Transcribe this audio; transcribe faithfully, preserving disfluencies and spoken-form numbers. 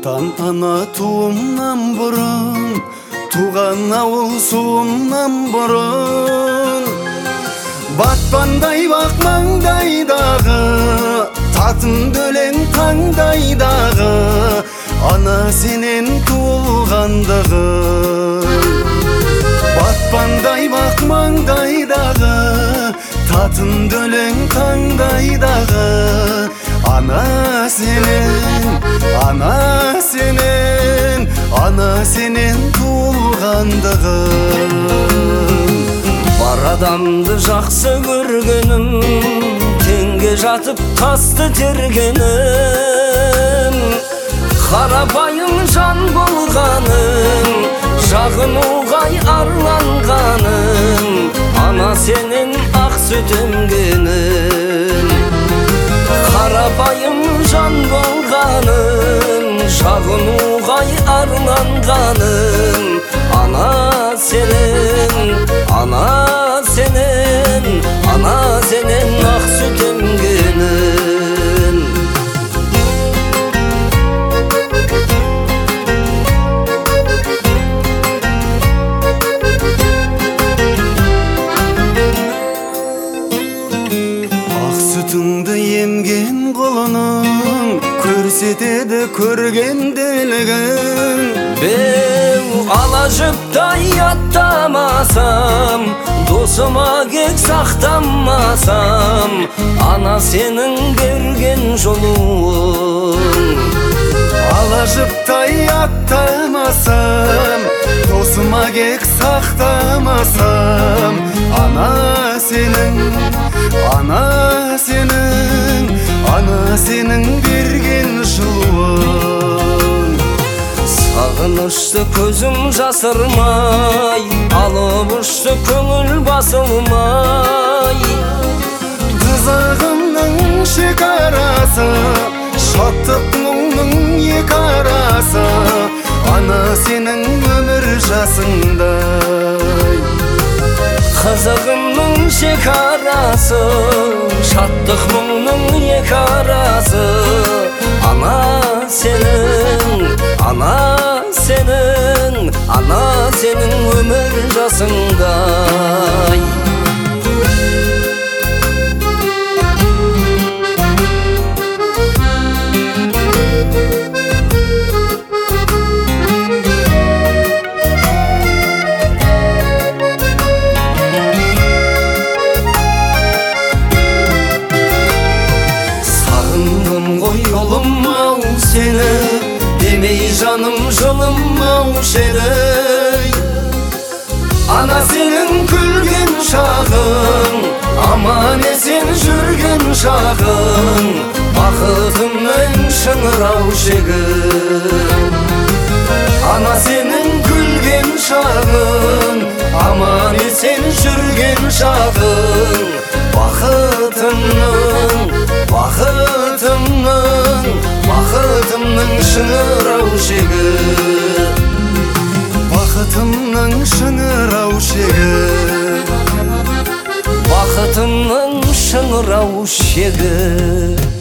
Отан ана туымнан бұрын, туған ауыл суымнан бұрын. Батпандай бақ маңдайдағы, татымды өлең таңдайдағы, ана сенен туылғандығы. Батпандай бақ маңдайдағы, татымды өлең таңдайдағы, ана сенен, ана сенен, ана сенен туылғандығы. Бар адамды жақсы көргенім, теңге жатып тасты тергенім. Қарапайым жан болғаным, жағынуға арланғаным, ана сенен ақ сүт емгенім. Қарапайым жан болғаным, жағынуға арланғаным, ана сенен, ана сенен, ана сенен ақ сүт емгенім. Ақ сүтіңді емген қолының, көрсетеді көргенделігін. Беу ала жіптай аттамасам, досыма кек сақтамасам, ана сенің берген жолуың. Ала жіптай аттамасам, досыма кек сақтамасам, ана сенің, ана сенің, ана сенің берген жолуың. Сағынышты көзім жасырмай, алып ұшты көңіл басылмай. Қызығымның шекарасы, шаттық мұңның екі арасы, ана сенің өмір жасыңдай. Қызығымның шекарасы, шаттық мұңның екі арасы, ана сенің, ана сенің, ана сенің өмір жасыңдай. Сағындым ғой ұлым-ау сені, демей жаным жылым-ау шерей. Ана сенің күлген шағың, аман есен жүрген шағың, бақытымның шыңырау шегін. Ана сенің күлген шағың, аман есен жүрген шағың, бақытымның, бақытымның, бақытымның шыңырау шегі. Бақытымның шыңырау шегі. Бақытымның шыңырау шегі.